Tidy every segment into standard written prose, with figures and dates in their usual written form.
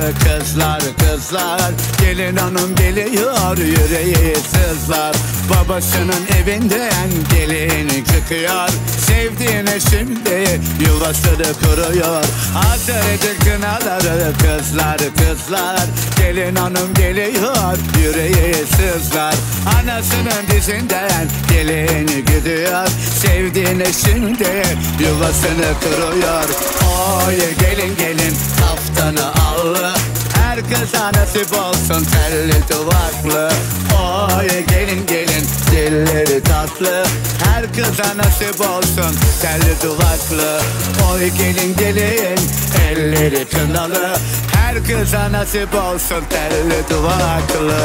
kınaları kızlar kızlar. Gelin hanım geliyor yüreği sızlar. Babasının evinden gelin çıkıyor. Sevdiğine şimdi yuvasını kuruyor. Hazır edin kınaları kızlar kızlar. Gelin hanım geliyor yüreği sızlar. Anasının dizinden gelin gidiyor. Sevdiğine şimdi yuvasını kuruyor. Oy gelin gelin kaftanı allı. Her kıza nasip olsun telli duvaklı. Oy gelin gelin dilleri tatlı. Her kıza nasip olsun telli duvaklı. Oy gelin gelin elleri kınalı. Her kıza nasip olsun telli duvaklı.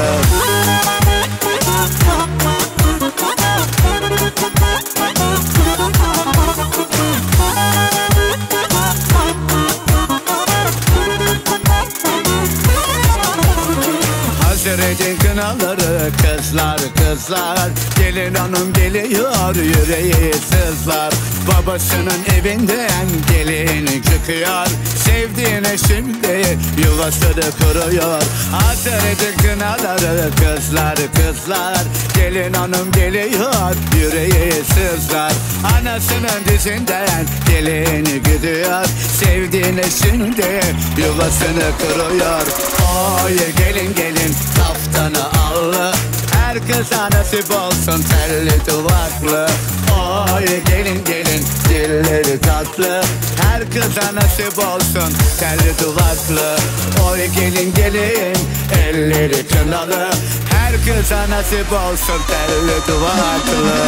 Hazır edin kınaları kızlar kızlar. Gelin hanım geliyor yüreği sızlar. Babasının evinden gelin çıkıyor. Sevdiğine şimdi yuvasını kuruyor. Hazır edin kınaları kızlar kızlar. Gelin hanım geliyor yüreği sızlar. Anasının dizinden gelin gidiyor. Sevdiğine şimdi yuvasını kuruyor. Oy gelin gelin kaftanı allı. Her kıza nasip olsun telli duvaklı. Oy gelin gelin dilleri tatlı. Her kıza nasip olsun telli duvaklı. Oy gelin gelin elleri kınalı. Her kıza nasip olsun telli duvaklı.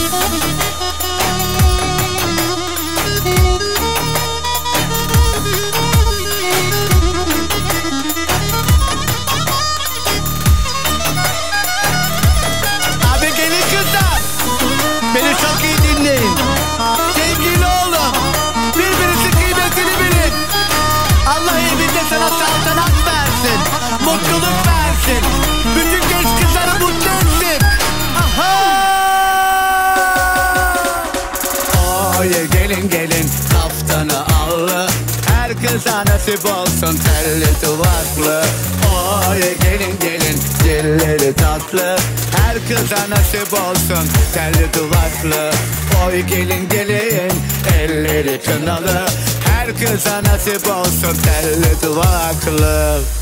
Beni çok iyi dinleyin. Sevgili oğlum, birbirinizin kıymetini bilin. Allah evinde sana saltanat versin, mutluluk versin. Bütün genç kızları mutlu etsin. Aha! Oy gelin gelin kaftanı allı. Her kıza nasip olsun telli duvaklı. Oy gelin gelin dilleri tatlı. Her kıza nasip olsun telli duvaklı. Oy gelin gelin elleri kınalı. Her kıza nasip olsun telli duvaklı.